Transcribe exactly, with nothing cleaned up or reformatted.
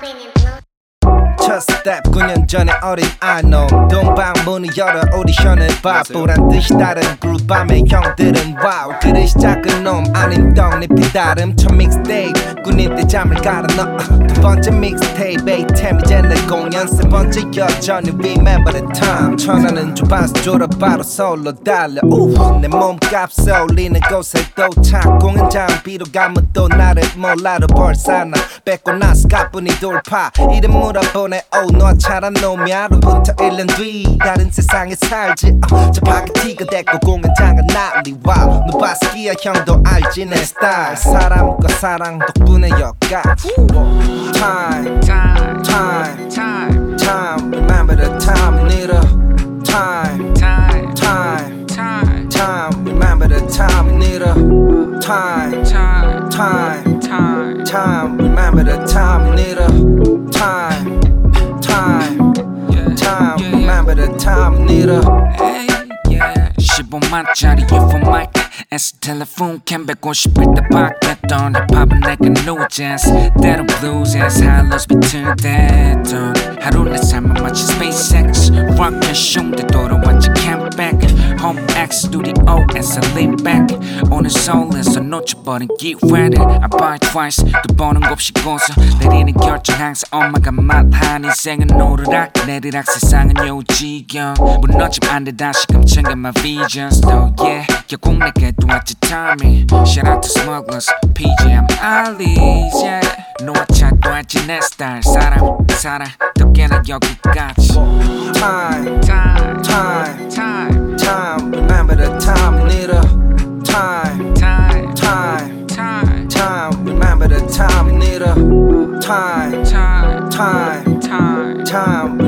첫 스텝 구 년 전에 어린 아놈 동방문을 열어 오디션을 봐 보란 듯이 다른 그룹 밤에 형들은 와우 그를 시작은 놈 아닌 떡잎이 다름 첫 믹스테이프 군인 때 잠을 갈아 넣어 두 번째 믹스테이프 에이템 이제 내 공연 세 번째 여전히 remember the time 천안은 좁아서 졸업 바로 서울로 달려 내 몸값 어울리는 곳에 도착 공연장 비로 아무도 나를 몰라도 벌써 나 뺏고 나서 가뿐히 돌파 이름 물어보네 oh 너 잘한 놈이야로부터 일 년 뒤 다른 세상에 살지 uh, 저 파게티가 됐고 공연장은 난리 와우 너 바스키야 형도 알지 내 스타일 사람과 사랑 덕분에 여기까지 Time, time, time, time, time Remember the time we need a Time, time, time, time, time Remember the time we need a Time, time, time, time, time Remember the time we need a Time Time, time, remember the time, need a hey, yeah. 십오만짜리 유포 마이크 에스 텔레폰 캠 백오십일 대 바뀌었던 힙합은 내가 new jazz 때론 blues as highlights 비틀 때던 하루 내 삶은 마치 SpaceX rock and show 때 돌아왔지 camp back home X studio에서 lean back 오늘 서울에서 놓쳐버린 기회를 I buy twice 두 번은 곱씹고서 내리는 결정 항상 엄마가 말한 인생은 오르락 내리락 세상은 요지경 무너지면 안돼 다시금 챙겨 my visions though yeah 결국 내게 또 왔지 timing shout out to smugglers P J I'm Ali's yeah 너와 차도하지 내 스타일 사랑 사랑 덕에는 여기까지 Time, time time, time time Remember the time, need a Time, time time, time time Remember the time, need a Time, time time, time time